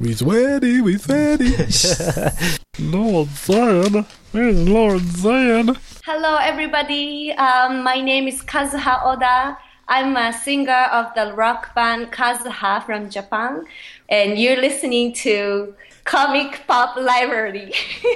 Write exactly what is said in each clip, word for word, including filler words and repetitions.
We sweaty, we sweaty. Lord Zan. Where's Lord Zan? Hello, everybody. Um, my name is Kazuha Oda. I'm a singer of the rock band Kazuha from Japan. And you're listening to Comic Pop Library.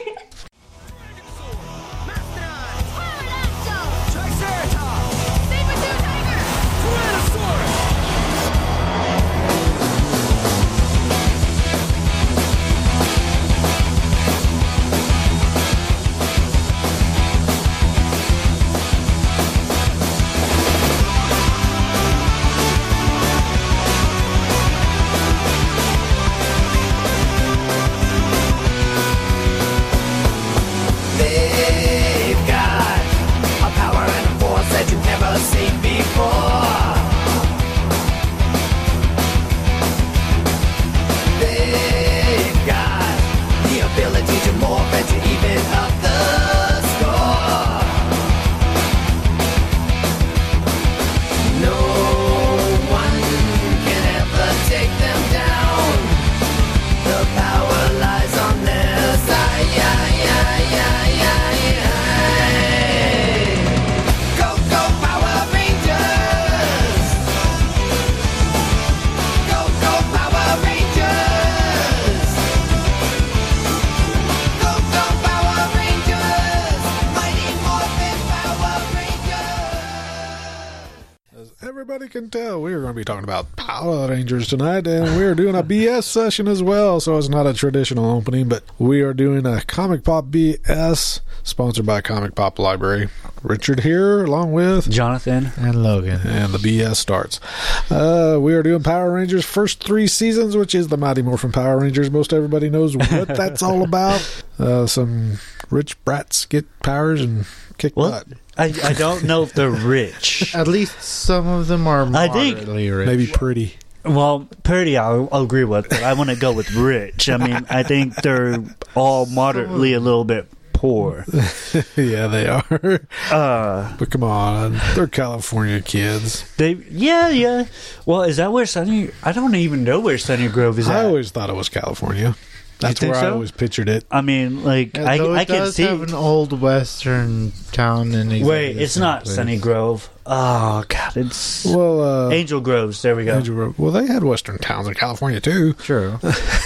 Everybody can tell we are going to be talking about Power Rangers tonight, and we are doing a B S session as well, so it's not a traditional opening, but we are doing a Comic Pop B S sponsored by Comic Pop Library. Richard here, along with Jonathan and Logan, and the B S starts. Uh, we are doing Power Rangers first three seasons, which is the Mighty Morphin Power Rangers. Most everybody knows what that's all about. Uh, some rich brats get powers and kick well, butt. I, I don't know if they're rich. At least some of them are I think moderately rich. Maybe pretty. Well, pretty I'll, I'll agree with, but I want to go with rich. I mean, I think they're all moderately a little bit poor. Yeah, they are. Uh, but come on, they're California kids. They, yeah, yeah. Well, is that where Sunny... I don't even know where Sunny Grove is I at. I always thought it was California. That's where so? I always pictured it. I mean, like, Yeah, I, it I can does see... have an old western town in exactly Wait, the it's same not place. Sunny Grove. Oh, God, it's... Well, uh... Angel Groves, there we go. Angel Grove. Well, they had western towns in California, too. True.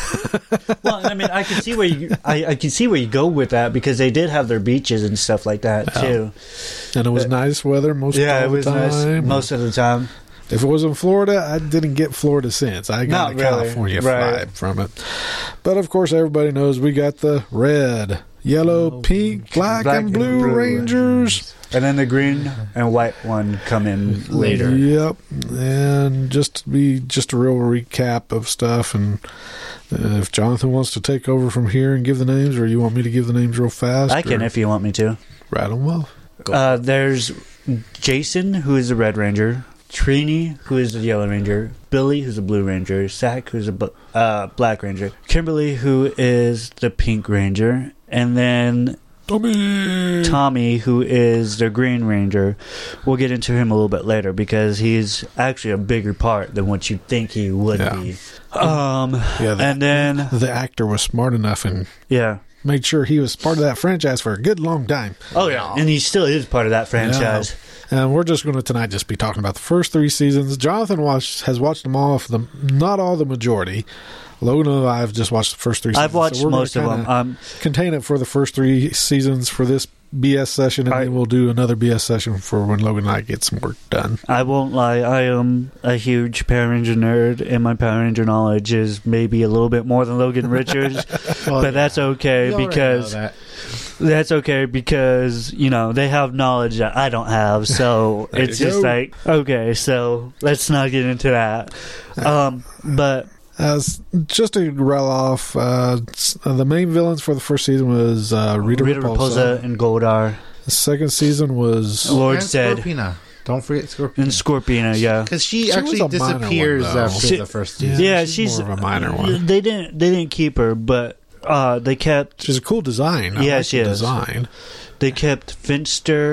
Well, I mean, I can see where you... I, I can see where you go with that, because they did have their beaches and stuff like that, Yeah. too. And it was But- nice weather most Yeah, of it the was time. nice most of the time. If it was in Florida, I didn't get Florida sense. I got Not the really. California Right. vibe from it. But, of course, everybody knows we got the red, yellow, Yellow, pink, pink, black, black and and blue, blue Rangers. And then the green and white one come in later. Yep. And just to be just a real recap of stuff. And uh, if Jonathan wants to take over from here and give the names, or you want me to give the names real fast, I can or if you want me to. rattle them off. Uh, there's Jason, who is the Red Ranger. Trini, who is the Yellow Ranger. Billy, who's the Blue Ranger. Zach, who's the bu- uh, Black Ranger. Kimberly, who is the Pink Ranger. And then Tommy. Tommy, who is the Green Ranger. We'll get into him a little bit later because he's actually a bigger part than what you'd think he would Yeah. be. Um, Yeah, the, and then, the actor was smart enough and yeah. made sure he was part of that franchise for a good long time. Oh, yeah. And he still is part of that franchise. Yeah. And we're just going to tonight just be talking about the first three seasons. Jonathan watched, has watched them all, for the not all, the majority. Logan and I have just watched the first three seasons. I've watched so we're most of gonna them. Um, contain it for the first three seasons for this B S session, and I- then we'll do another B S session for when Logan and I get some work done. I won't lie, I am a huge Power Ranger nerd, and my Power Ranger knowledge is maybe a little bit more than Logan Richards, Well, but that's okay you already because know that. that's okay because you know they have knowledge that I don't have, so There it's you just go. like okay, so let's not get into that. Um, but As just to rattle off, uh, s- uh, the main villains for the first season was uh, Rita, Rita Repulsa. Repulsa and Goldar, The second season was Lord And Zed, Scorpina. Don't forget Scorpina. and Scorpina. Yeah, Because she, She actually was a minor disappears one, though. after She- the first Yeah, season. yeah, she's she's more of a minor one. They didn't they didn't keep her, but uh, they kept She's a cool design. I Yeah, like she the is. design. they kept Finster.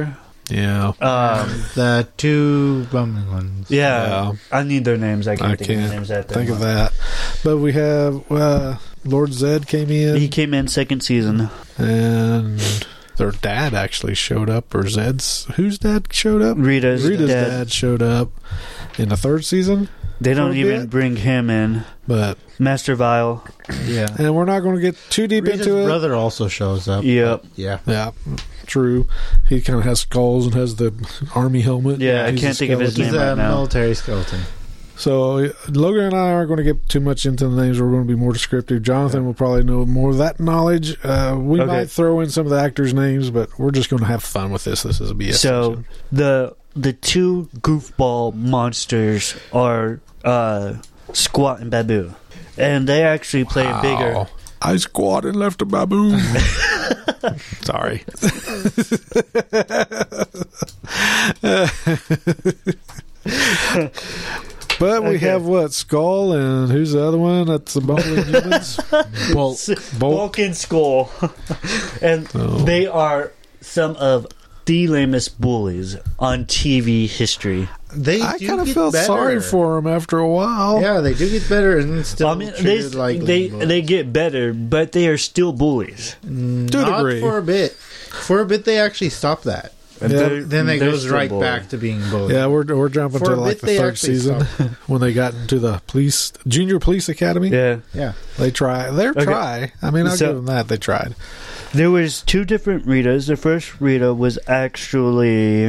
Yeah. Um, The two bumming ones. yeah, Yeah. I need their names. I can't I think of can't their names at the think of moment. that. But we have uh, Lord Zed came in, He came in second season. and their dad actually showed up, or Zed's whose dad showed up? Rita's, Rita's dad. dad showed up in the third season, They don't for a even bit. bring him in. but Master Vile. Yeah. and we're not going to get too deep Rita's into it. brother also shows up. Yep. Yeah. Yeah, true. He kind of has skulls and has the army helmet. Yeah, I He's can't a think of his skeleton. He's name a right now. military skeleton. So Logan and I aren't going to get too much into the names. We're going to be more descriptive. Jonathan will probably know more of that knowledge. Uh, we Okay. might throw in some of the actors' names, but we're just going to have fun with this. This is a B S So session. the the two goofball monsters are uh, Squat and Babu, and they actually play a bigger. Wow. I squat and left a baboon. Sorry. But we Okay. have what? Skull, and who's the other one? That's the bumbling humans. Bolt, Bolt. Bulk and Skull, and Oh. they are some of the lamest bullies on T V history. They I do kind of get felt better. sorry for him after a while. Yeah, they do get better and still I mean, they treated like they little they get better, but they are still bullies. boys. To a Not degree. for a bit. For a bit, they actually stop that. And Yeah. they're- Then they they're goes still right bullies. back to being bullied. Yeah, we're we're jumping For to a like bit, the they third actually season when they got into the police junior police academy. Yeah. Yeah. They try. They Okay. try. I mean, I'll So- give them that. They tried. There was two different Ritas. The first Rita was actually,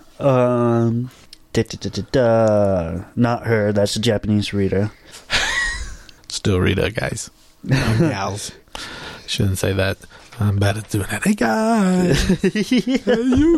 um, da, da, da, da, da. not her. That's the Japanese Rita. Still Rita, guys. And gals. Shouldn't say that. I'm bad at doing that. Hey, guys. Hey, you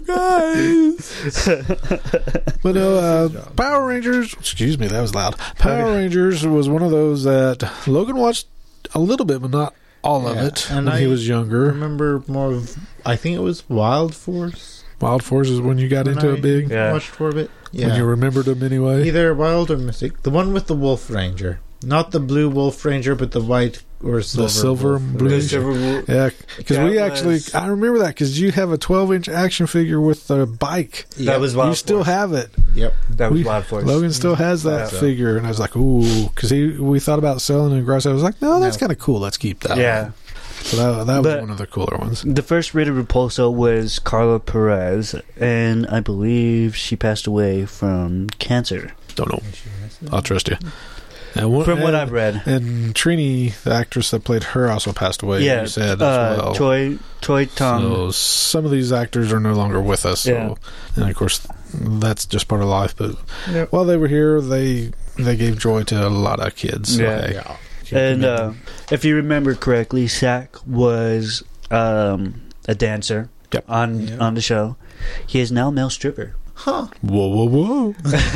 guys. But no, uh, Power Rangers. Excuse me, that was loud. Power Okay. Rangers was one of those that Logan watched a little bit, but not all of Yeah, it and when he I was I younger. remember more of, I think it was Wild Force. Wild Force is when you got when into I it big. Yeah. Watched for a bit. When Yeah. you remembered them anyway. Either Wild or Mystic. The one with the Wolf Ranger. Not the blue Wolf Ranger, but the white or silver. silver Wolf and blue. Ranger. Yeah, because That we actually, was- I remember that because you have a twelve inch action figure with the bike. Yep. That was Wild you still Force. have it. Yep. That was we- Wild Force. Logan still has that Yeah. figure, and I was like, ooh, because he we thought about selling it. And Grass, I was like, no, that's No. kind of cool. Let's keep that. Yeah. So that, that was But- one of the cooler ones. The first Rita Repulso was Carla Perez, and I believe she passed away from cancer. Don't know. I'll trust you. And one, From what and- I've read. And Trini, the actress that played her, also passed away. Yeah, you said uh, as well. Toy Toy Tom. So some of these actors are no longer with us. So, Yeah. and of course, that's just part of life. But Yep. while they were here, they they gave joy to a lot of kids. So, Yeah. hey. Yeah. And uh, if you remember correctly, Sack was um, a dancer Yep. on Yeah. on the show. He is now a male stripper. Huh. Whoa, whoa, whoa!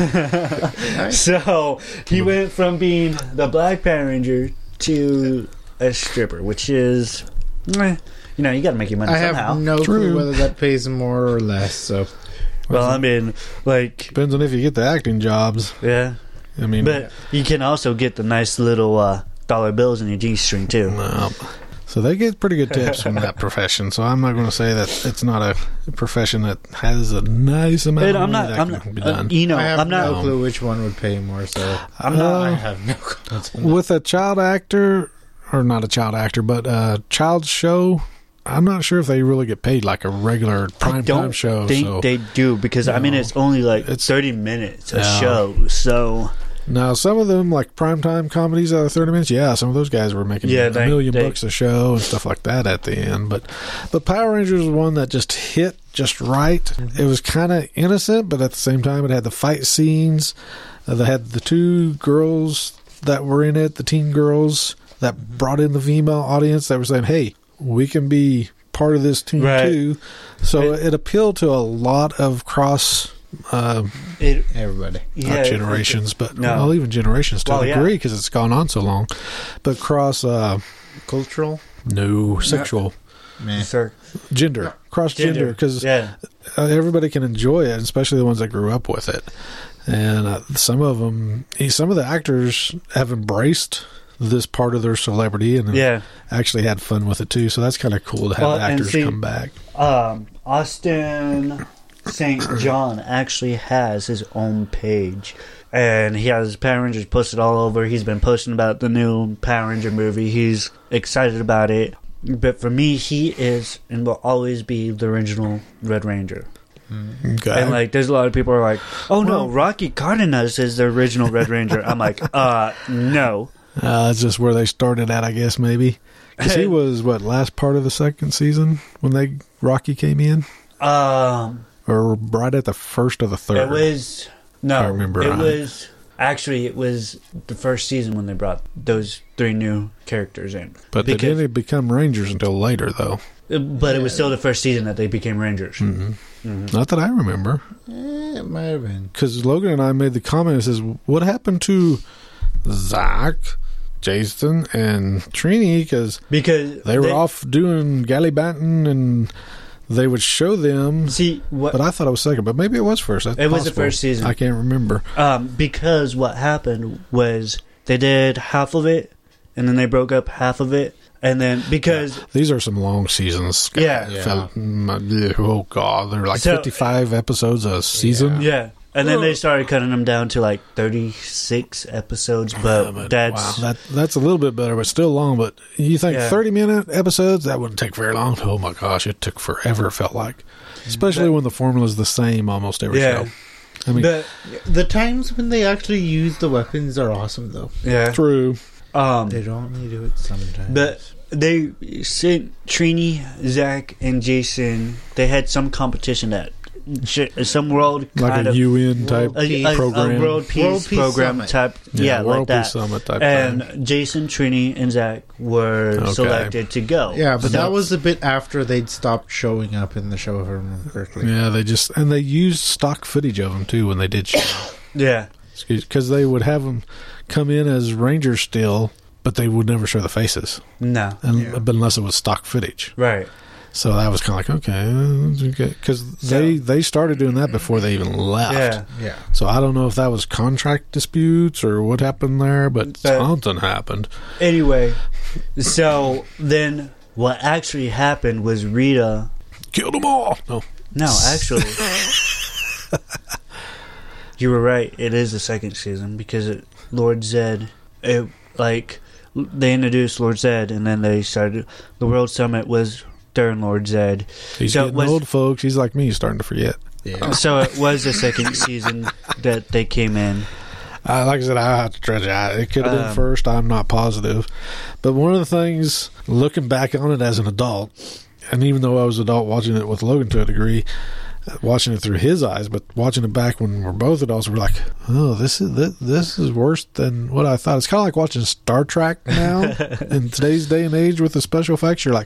Nice. So he went from being the Black Power Ranger to a stripper, which is, eh, you know, you got to make your money I somehow. have no True. clue whether that pays more or less. So well, I mean, like, Depends on if you get the acting jobs. yeah, I mean, but you can also get the nice little uh, dollar bills in your G string too. no. So they get pretty good tips from that profession. So I'm not going to say that it's not a profession that has a nice amount And of I'm money not, that I'm can not, be uh, done. you know, I have I'm not. no clue which one would pay more. So I'm not. I Uh, have no comments on that. with a child actor, or not a child actor, but a child show, I'm not sure if they really get paid like a regular I prime don't time show. think so. they do because I mean No. it's only like It's- thirty minutes a Yeah. show. So Now, some of them, like primetime comedies that are thirty minutes, yeah, some of those guys were making Yeah, a they- million they- bucks a show and stuff like that at the end. But but Power Rangers was one that just hit just right. It was kind of innocent, but at the same time, it had the fight scenes. Uh, they had the two girls that were in it, the teen girls that brought in the female audience that were saying, hey, we can be part of this team Right. too. So Right. it appealed to a lot of cross uh, it, Everybody. yeah, not generations, but No. well, even generations to Well, a yeah. degree because it's gone on so long. But cross, uh, Cultural. no sexual Meh. Sir. gender, cross gender, because yeah, uh, everybody can enjoy it, especially the ones that grew up with it. And uh, some of them, some of the actors have embraced this part of their celebrity and yeah. actually had fun with it too. So that's kind of cool to have Well, the and actors see- come back. Um, Austin. Saint John actually has his own page. And he has Power Rangers posted all over. He's been posting about the new Power Ranger movie. He's excited about it. But for me, he is and will always be the original Red Ranger. Okay. And like, there's a lot of people who are like, "Oh no, Well- Rocky Cardenas is the original Red Ranger." I'm like, "Uh, no." Uh, that's just where they started at, I guess, maybe. Because he was, what, last part of the second season when they Rocky came in? Um, Or right at the first of the third? it was no. I remember it right. was actually it was the first season when they brought those three new characters in. But they Because- didn't become Rangers until later, though. But it was still the first season that they became Rangers. hmm Mhm. Not that I remember. Eh, it might have been. Because Logan and I made the comment that says, what happened to Zach, Jason, and Trini? Because Because they were off doing Gallivanting, and they would show them. See what? But I thought it was second, but maybe it was first. That's It was the possible. first season. I can't remember. Um, because what happened was they did half of it, and then they broke up half of it, and then because These are some long seasons. Yeah. Yeah. Felt- mm, oh, God. They're like So- fifty-five episodes a season. yeah, and then they started cutting them down to like thirty-six episodes, but, Yeah, but, that's wow, that that's a little bit better, but still long. But you think Yeah. thirty minute episodes, that wouldn't take very long. Oh my gosh, it took forever. It felt like, especially But- when the formula is the same almost every yeah. show. I mean, But The times when they actually use the weapons are awesome, though. yeah, true. um, They don't need to do it sometimes. but they sent Trini, Zach, and Jason. They had some competition at sh- some world Like kind a of U N type a, a- a program. world peace, World Peace program Summit. type, yeah, World like that. Peace Summit type And thing. Jason, Trini, and Zach were Okay. selected to go. yeah, but So- that was a bit after they'd stopped showing up in the show, if I remember correctly. Yeah, they just and they used stock footage of them too when they did show. yeah, Because they would have them come in as Rangers still, but they would never show the faces, no, and, Yeah. but unless it was stock footage. right. So that was kind of like, okay, because they they started doing that before they even left. Yeah, Yeah. So I don't know if that was contract disputes or what happened there, but But- something happened. anyway, so then what actually happened was Rita. Killed them all. No, No, actually, you were right. It is the second season because it, Lord Zed, it like they introduced Lord Zed, and then they started the World Summit was during Lord Zed. he's So it getting was- old, folks. He's like me. He's starting to forget. Yeah. So it was the second season that they came in. Uh, like I said, I have to dredge it out. It could have been Um, first. I'm not positive. But one of the things, looking back on it as an adult, and even though I was an adult watching it with Logan to a degree, uh, watching it through his eyes, but watching it back when we're both adults, we're like, oh, this is this, this is worse than what I thought. It's kind of like watching Star Trek now in today's day and age with the special effects. You're like,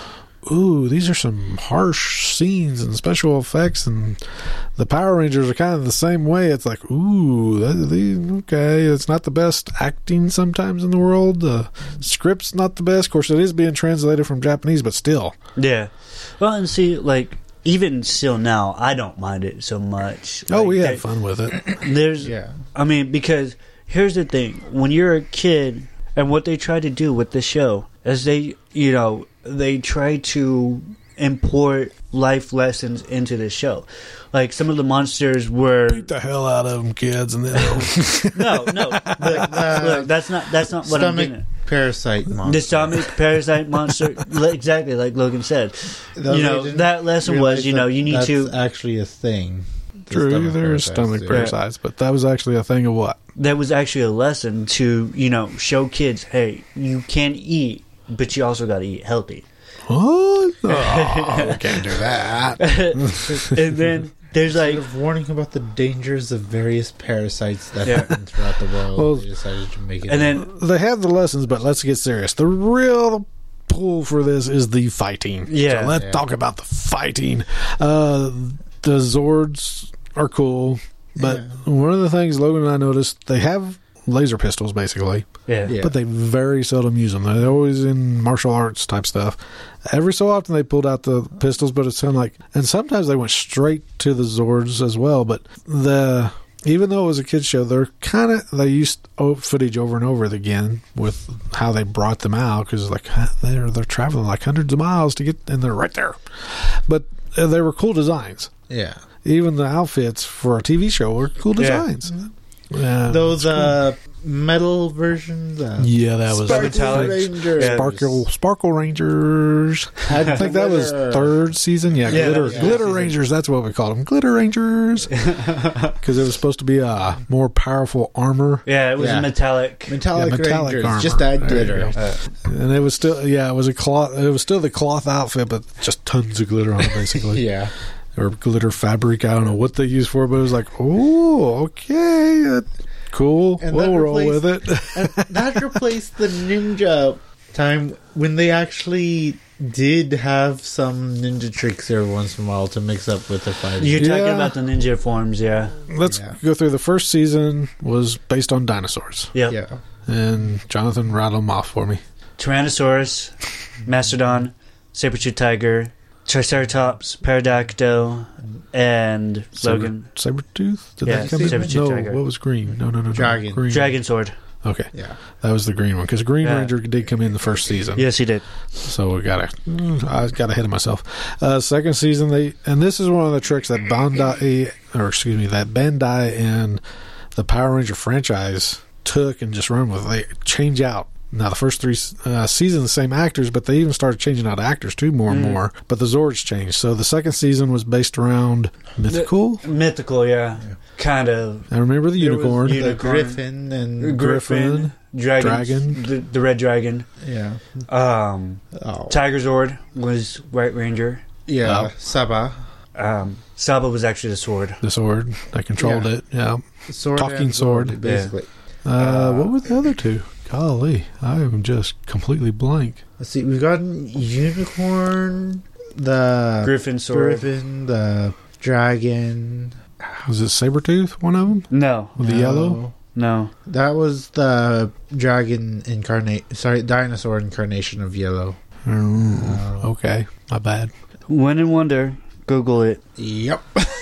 ooh, these are some harsh scenes and special effects, and the Power Rangers are kind of the same way. It's like, ooh, that, these, okay, it's not the best acting sometimes in the world. The script's not the best. Of course, it is being translated from Japanese, but still. Yeah. Well, and see, like, even still now, I don't mind it so much. Oh, Like, we they- had fun with it. There's, Yeah. I mean, because here's the thing: when you're a kid, and what they try to do with the show is they, you know, they try to import life lessons into the show. Like some of the monsters were Beat the hell out of them, kids, and then no, no. Look, look, that's not that's not what I'm Stomach getting. parasite monster. The stomach parasite monster, li- exactly like Logan said. Those you know, agents that lesson realize was, you know, that you need that's to. actually a thing. The true, stomach there's parasites, stomach yeah. parasites, but that was actually a thing of what? That was actually a lesson to, you know, show kids, hey, you can eat, but you also got to eat healthy. What? Oh, we can't do that. And then there's like, Sort of warning about the dangers of various parasites that Yeah. happen throughout the world. Well, They decided to make it. and then They have the lessons, but let's get serious. The real pull for this is the fighting. Yeah. So let's Yeah. talk about the fighting. Uh, the Zords are cool, but Yeah. one of the things Logan and I noticed, they have laser pistols basically, yeah, Yeah. but they very seldom use them. They're always in martial arts type stuff. Every so often they pulled out the pistols, but it's kind of like, and sometimes they went straight to the Zords as well. But the even though it was a kids show, they're kind of they used o- footage over and over again with how they brought them out because like they're they're traveling like hundreds of miles to get, and they're right there. But uh, they were cool designs. yeah. even the outfits for a T V show were cool Yeah. designs. Yeah, Those it's cool. uh, metal versions. Uh, yeah, that was Sparkle metallic. Rangers. Yeah. Sparkle Sparkle Rangers. Had I think that was glitter. third season. Yeah, Yeah, glitter that was third glitter season. Rangers. That's what we called them, glitter Rangers, because it was supposed to be a more powerful armor, Yeah, it was Yeah. a metallic. Metallic, Yeah, metallic Rangers. armor. Just add There you glitter. go. Uh, and it was still yeah, it was a cloth. It was still the cloth outfit, but just tons of glitter on it, basically. Yeah. Or glitter fabric. I don't know what they used for, but it was like, oh, okay, uh, cool. And we'll that roll replaced- with it. And that replaced the ninja time when they actually did have some ninja tricks every once in a while to mix up with their fighting. You're talking Yeah. about the ninja forms, yeah. Let's Yeah. go through the first season. Was based on dinosaurs, Yep. Yeah. and Jonathan rattled them off for me. Tyrannosaurus, Mastodon, saber-tooth tiger, Triceratops, Pterodactyl, and Logan. Saber tooth. Did Yeah, that come in? saber-tooth No, tiger. what was green? No, no, no, no. Dragon. Green. Dragon Sword. Okay, Yeah. that was the green one because Green Yeah. Ranger did come in the first season. Yes, he did. So we gotta, I got ahead of myself. Uh, second season, they and this is one of the tricks that Bandai, or excuse me, that Bandai and the Power Ranger franchise took and just run with. They change out. Now the first three uh, seasons, the same actors, but they even started changing out actors too, more and Mm. more. But the Zords changed. So the second season was based around mythical. Mythical, yeah. Kind of. I remember the There was unicorn. the Unicorn. Griffin and Griffin, Dragon, Dragon. the, the Red Dragon. yeah. Um, Oh. Tiger Zord was White Ranger. Yeah. Oh. Saba. Um, Saba was actually the sword. The sword. They controlled Yeah. it. Yeah. Sword Talking and sword. basically. Uh, Uh, what were the other two? Golly, I am just completely blank. Let's see. We've got unicorn, the Griffin sword. Griffin, the dragon. Was it Sabretooth, one of them? No, With the No. yellow? no. That was the dragon incarnate. Sorry, dinosaur incarnation of yellow. Mm, Oh. okay, my bad. When in Wonder, Google it. Yep.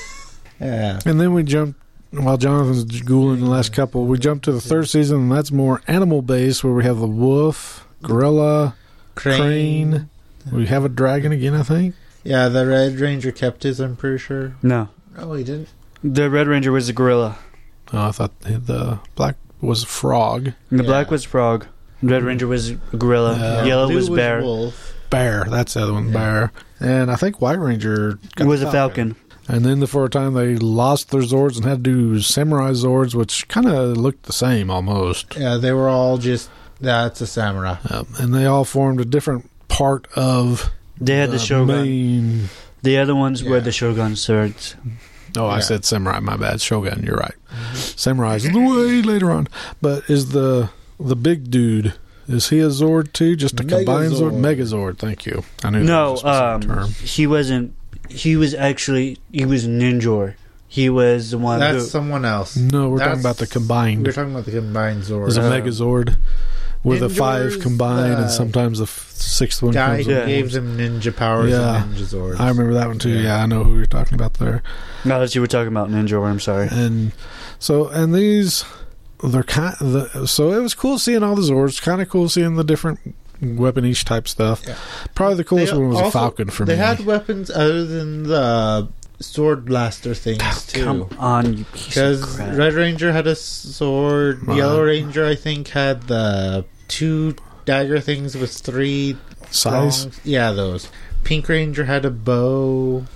yeah. And then we jumped, while Jonathan's Googling the last couple, we jumped to the third season, and that's more animal-based, where we have the wolf, gorilla, Crane. crane. We have a dragon again, I think. Yeah, the Red Ranger kept his, I'm pretty sure. No. Oh, he didn't? The Red Ranger was the gorilla. Oh, I thought the black was a frog. And the Yeah. black was frog. Red Ranger was a gorilla. Yeah. Yellow Blue was bear. wolf. Bear, that's the other one, Yeah. bear. And I think White Ranger got was the a falcon. And then for a time they lost their Zords and had to do Samurai Zords, which kind of looked the same almost. Yeah, they were all just, that's a samurai. Um, and they all formed a different part of They had the Shogun. main. The other ones were Yeah. the Shogun swords. Oh, I Yeah. said Samurai. My bad. Shogun. You're right. Samurai is way later on. But is the the big dude? Is he a Zord too? Just a combined Zord? Megazord. Megazord. Thank you. I knew No, that was a um, specific term. he wasn't. He was actually he was Ninjor. He was the one That's who. someone else. No, we're talking that's- about the combined. We're talking about the combined Zord. There's a Uh, Megazord with a five Ninja's combined, the and sometimes the f- sixth one guy comes who with Yeah. gave them ninja powers Yeah. and ninja Zords. I remember that one too. Yeah. Yeah, I know who you're talking about there. No, that you were talking about Ninjor. I'm sorry. And so, and these, they're kind. The, so it was cool seeing all the Zords. Kind of cool seeing the different weapon each type stuff. Yeah. Probably the coolest They one was a also- Falcon for They me. had weapons other than the sword blaster things too. Come on, you piece of Because crap. Red Ranger had a sword. Right. Yellow Ranger, I think, had the two dagger things with three Size. prongs. Yeah, those. Pink Ranger had a bow.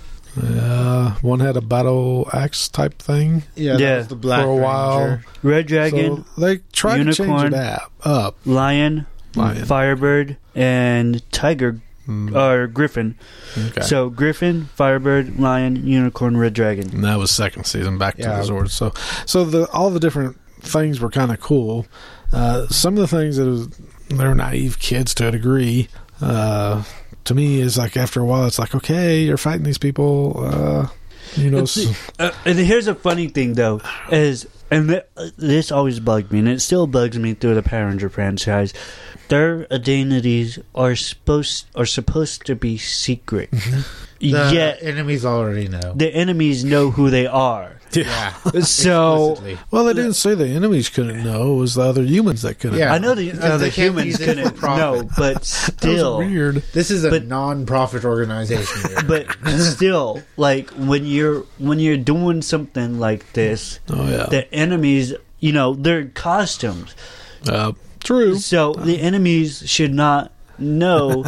Uh, one had a battle axe type thing Yeah, that Yeah. was the Black for a while. Ranger. Red Dragon, So they tried to change Unicorn. it up. up. Lion, Lion. Firebird, and Tiger Mm, or Griffin. okay. So Griffin, Firebird, Lion, Unicorn, Red Dragon. And that was second season. Back Yeah. to the Zords. So, so the all the different things were kind of cool. Uh, some of the things that was, they're naive kids to a degree. Uh, to me, is like after a while, it's like, okay, you're fighting these people. Uh, you know, It's- Uh, and here's a funny thing, though, is and th- this always bugged me, and it still bugs me through the Power Ranger franchise. Their identities are supposed are supposed to be secret, The yet enemies already know. the enemies know who they are. Yeah. So, Explicitly. Well, they didn't say the enemies couldn't know. It was the other humans that couldn't. Yeah. I know the, uh, Because the they can't humans use it for couldn't profit. know, but That was still, weird. This is a But- non-profit organization. Here. but still, like when you're when you're doing something like this, Oh yeah. the enemies, you know, they're costumes. Uh, true. So the enemies should not know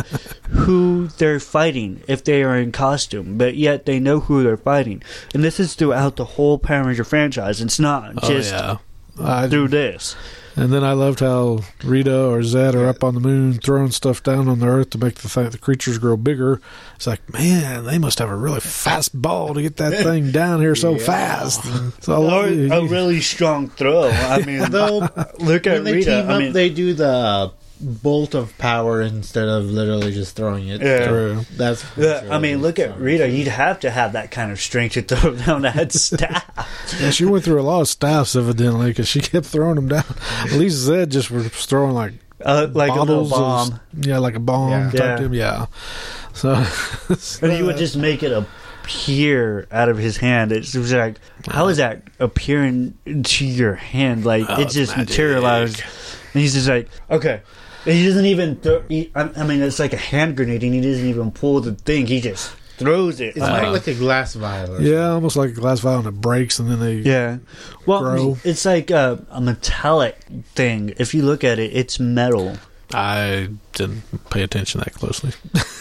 who they're fighting if they are in costume, but yet they know who they're fighting. And this is throughout the whole Power Ranger franchise. It's not Oh just yeah. I, through this. and then I loved how Rita or Zed are up on the moon throwing stuff down on the Earth to make the th- the creatures grow bigger. It's like, man, they must have a really fast ball to get that thing down here so Yeah. fast. And so I Or love it. a really strong throw. I mean, Though look at when they Rita. team I up, mean, they do the bolt of power instead of literally just throwing it. Yeah. True. That's. Yeah, I mean, look at Rita. You'd have to have that kind of strength to throw down that staff. Yeah, she went through a lot of staffs evidently because she kept throwing them down. At least Zed just was throwing like Uh, like a little bottles bomb. Of, yeah, like a bomb Yeah. type Yeah. thing. Yeah. So, And he would just make it appear out of his hand. It was like, how is that appearing to your hand? Like, Oh, it it's just magic. materialized. And he's just like, okay. And he doesn't even throw, he, I, I mean, it's like a hand grenade, and he doesn't even pull the thing. He just throws it. It's I'm kind like, of like a glass vial. Or yeah, almost like a glass vial and it breaks and then they. yeah. Well, Grow. it's like a, a metallic thing. If you look at it, it's metal. I didn't pay attention that closely.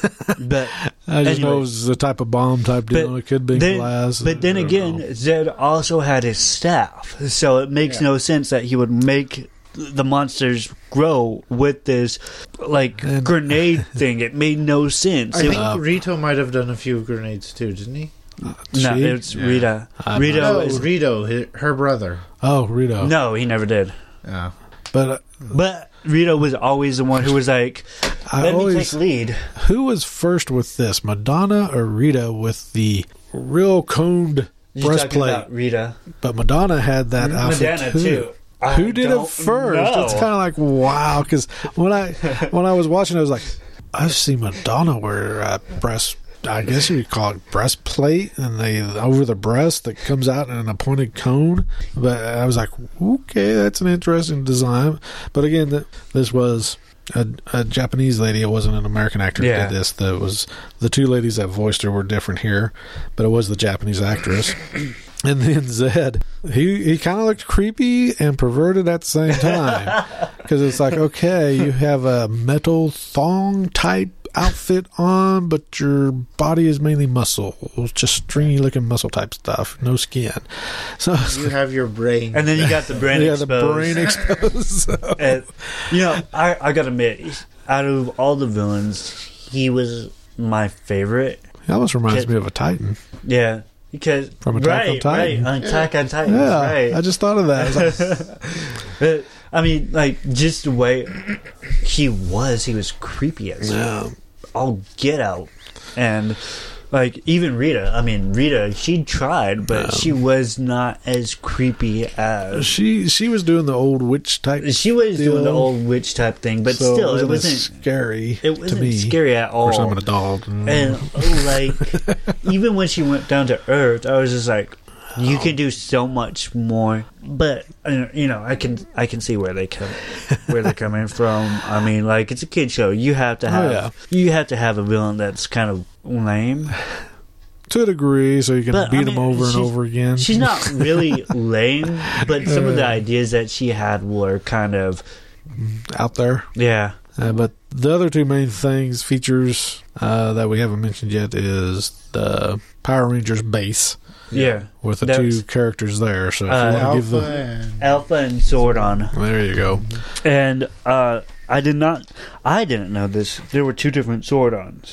But I just know Anyway. it was a type of bomb type deal. But It could be then, glass. But then I don't again, know. Zed also had his staff, so it makes Yeah. no sense that he would make the monsters grow with this like And- grenade thing. It made no sense. I It- think Uh, Rito might have done a few grenades too, didn't he? no, She? it's Yeah. Rita. I'm Rita not- No, is Rito, hi- her brother. Oh, Rito. no, he never did. Yeah. But uh, But Rita was always the one who was like, I "Let me always. take lead." Who was first with this, Madonna or Rita with the real coned You're talking breastplate? about Rita, But Madonna had that outfit Madonna too. too. I Who did it don't first? know. It's kind of like wow. Because when I when I was watching, I was like, I've seen Madonna wear a breast. I guess you could call it breastplate, and they over the breast that comes out in an pointed cone. But I was like, okay, that's an interesting design. But again, th- this was a, a Japanese lady. It wasn't an American actor Yeah. who did this. That was the two ladies that voiced her were different here, but it was the Japanese actress. And then Zed, he he kind of looked creepy and perverted at the same time because it's like, okay, you have a metal thong type outfit on, but your body is mainly muscle, just stringy looking muscle type stuff, no skin. So You have your brain. And then you got the brain yeah, exposed. the brain exposed. So. And, you know, I, I gotta admit, out of all the villains, he was my favorite. It almost reminds me of a Titan. Yeah, because From Attack on right, Titan. right, Attack on Titan, Yeah, right. I just thought of that. I was like, But, I mean, like just the way he was, he was creepy as yeah. all get out, and like even Rita. I mean, Rita, she tried, but Yeah. she was not as creepy as She she was doing the old witch type. she was doing the Still. old witch type thing. But so still, it it wasn't, wasn't. scary. It to wasn't me. scary at Of course, I'm all. an adult. And, And oh, like even when she went down to Earth, I was just like, you can do so much more. But uh, you know, I can I can see where they come where they're coming from. I mean, like it's a kid show. You have to have Oh, yeah. you have to have a villain that's kind of lame. to a degree, so you can But, I beat mean, them over and she's- over again. She's not really lame, but some of the ideas that she had were kind of out there. yeah. Uh, but the other two main things, features uh, that we haven't mentioned yet is the Power Rangers base Yeah. with the That's- two characters there. So if Uh, you want to give Alpha the, and Alpha and Zordon. there you go. And uh, I did not, I didn't know this. There were two different Zordons.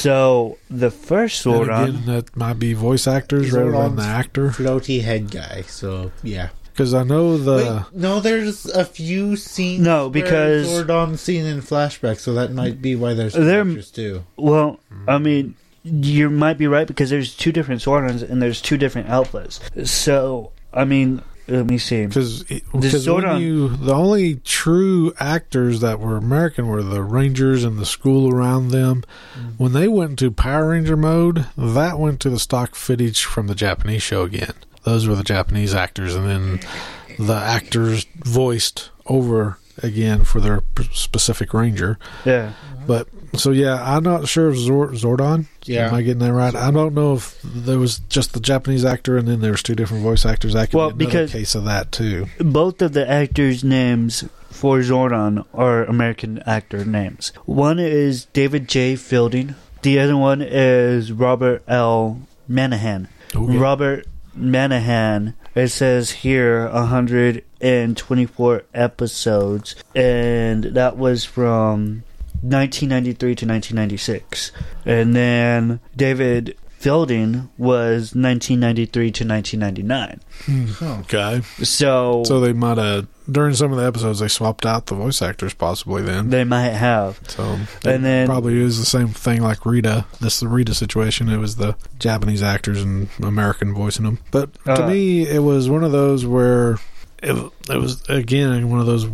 So the first And Zordon, again, that might be voice actors rather than the Zordon's actor, floaty head guy. So yeah. because I know the. Wait, no, there's a few scenes. No, where because- Zordon's seen in flashback, so that might be why there's There- actors too. well, I mean, you might be right because there's two different Zordons and there's two different Alphas. So, I mean, let me see. Because Zordon- when you the only true actors that were American were the Rangers and the school around them. Mm. When they went into Power Ranger mode, that went to the stock footage from the Japanese show again. those were the Japanese actors, and then the actors voiced over again for their p- specific ranger. Yeah. But so yeah, I'm not sure if Zor- Zordon. Yeah. Am I getting that right? I don't know if there was just the Japanese actor and then there's two different voice actors. That could Well, be another because- case of that too. Both of the actors' names for Zordon are American actor names. One is David J. Fielding. The other one is Robert L. Manahan. Okay. Robert Manahan, it says here one hundred twenty-four episodes, and that was from nineteen ninety-three to nineteen ninety-six. And then David Fielding was nineteen ninety-three to nineteen ninety-nine. Okay. So, So they might have, during some of the episodes, they swapped out the voice actors possibly then. they might have. So And then- probably is the same thing like Rita. This the Rita situation. It was the Japanese actors and American voicing them. But to Uh. me, it was one of those where it, it was again one of those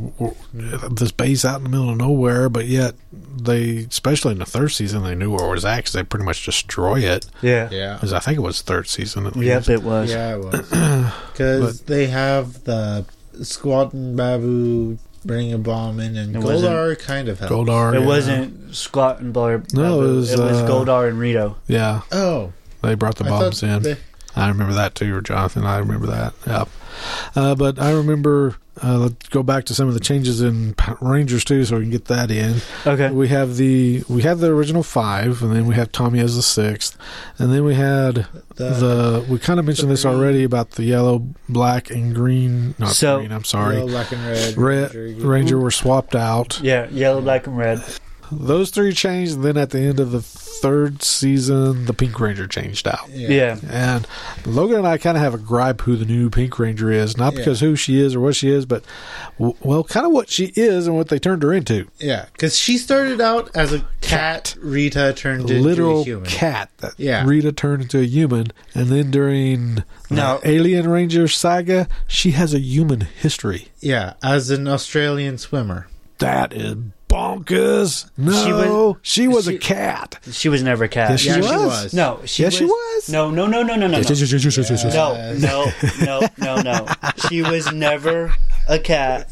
this base out in the middle of nowhere, but yet they, especially in the third season, they knew where it was at because they pretty much destroy it. Yeah. Yeah. 'Cause I think it was third season at least. Yep, it was. Yeah, it was. Because they have the Squadron Babu bring a bomb in, and It wasn't- Goldar kind of helped. Goldar. It yeah. wasn't Scott and Blair. No, it was, it was uh, Goldar and Rito. Yeah, Oh, they brought the I bombs thought in. they- I remember that too, Jonathan. I remember that. Yeah. Uh, but I remember, uh, let's go back to some of the changes in P- Rangers too, so we can get that in. Okay. We have the we have the original five, and then we have Tommy as the sixth, and then we had The- the, we kind of mentioned this green. already about the yellow, black, and green. Not So- green. I'm sorry. Yellow, black, and red. Red Ranger. Ranger were swapped out. Yeah, yellow, black, and red. Those three changed. And then at the end of the third season, the Pink Ranger changed out. Yeah. And Logan and I kind of have a gripe who the new Pink Ranger is. Not because who she is or what she is, but, w- well, kind of what she is and what they turned her into. Yeah, because she started out as a cat. Rita turned A into literal a human. cat that Yeah. Rita turned into a human. And then during No. the Alien Ranger saga, she has a human history. Yeah, as an Australian swimmer. That is bonkers. No, She was- she was she- a cat. She was never a cat. Yes, she Yeah, was. she was. No, she Yes, was. she was. No, no, no, no, no, no. Yes, no. yes, yes, yes, yes, yes, yes. No, no, no, no, no. She was never a cat.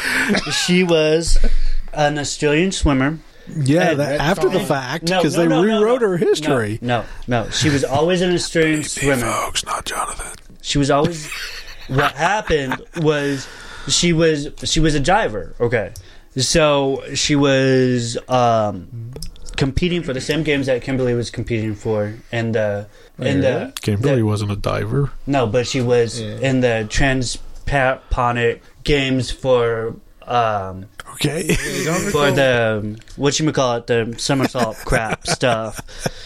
She was an Australian swimmer. Yeah, And- that, after the fine. fact, No, because no, they no, no, rewrote no. her history. No, no, no. She was always an Australian Hey, swimmer. folks, not Jonathan. She was always. What happened was she was she was a diver. Okay, so she was um, competing for the same games that Kimberly was competing for, and the and the Kimberly the- wasn't a diver. no, but she was Yeah. in the transponic games for um, Okay. for the what you call it, the somersault crap stuff.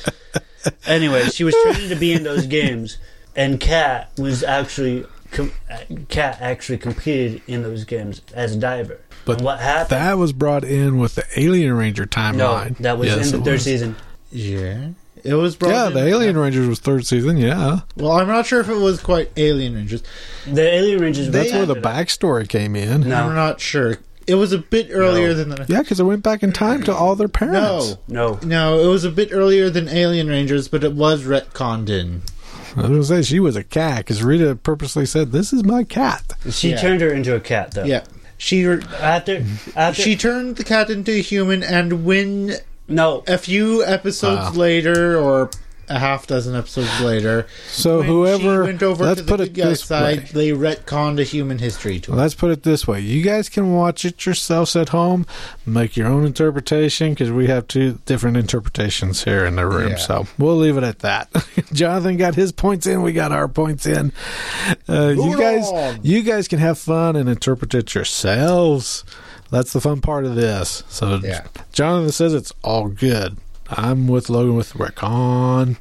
Anyway, she was training to be in those games, and Kat was actually com- Kat actually competed in those games as a diver. But and what happened? That was brought in with the Alien Ranger no, timeline. that was Yes, in the it third was. season. Yeah. It was brought Yeah, in- the Alien Rangers was third season. Yeah, Well, I'm not sure if it was quite Alien Rangers. The Alien Rangers. They- that's where the after that. backstory came in. No. I'm not sure. It was a bit earlier No. than the... Yeah, because it went back in time to all their parents. No. No, No, it was a bit earlier than Alien Rangers, but it was retconned in. I was going to say she was a cat because Rita purposely said, "This is my cat." she Yeah. turned her into a cat though. Yeah. She After after she turned the cat into a human, and when no a few episodes Wow. later, or a half dozen episodes later, So when whoever, she went over let's to the put good it guy this side, way. they retconned a human history to it. Let's put it this way. You guys can watch it yourselves at home, make your own interpretation, because we have two different interpretations here in the room. Yeah. So we'll leave it at that. Jonathan got his points in. We got our points in. Uh, you Moving guys, on. you guys can have fun and interpret it yourselves. That's the fun part of this. So Yeah. Jonathan says it's all good. I'm with Logan with Recon.